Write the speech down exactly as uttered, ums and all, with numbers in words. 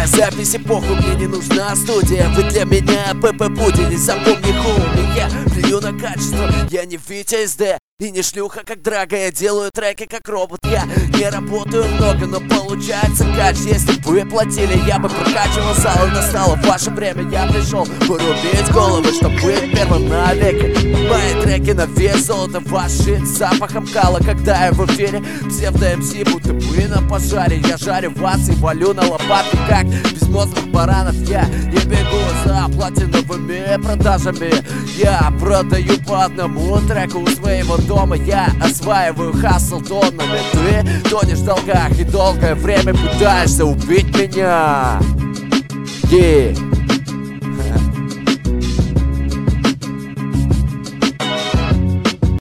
Для записи похуй, мне не нужна студия. Вы для меня ПП Пудели, запомни хуми. Я плюю на качество, я не Витя СД и не шлюха как Драга. Я делаю треки как робот. Я не работаю много, но получается кач. Если бы вы платили, я бы прокачивал зал. И настало ваше время, я пришел порубить головы, чтоб быть первым на веке. Мои треки на вес золота, ваш шит с запахом кала. Когда я в эфире, псевдо-МС будто бы на пожаре. Я жарю вас и валю на лопатки, как безмозглых баранов. Я не бегу за платиновыми продажами. Я продаю по одному треку у своего дома. Я осваиваю хасл тоннами. Ты тонешь в долгах и долгое время пытаешься убить меня. Yeah.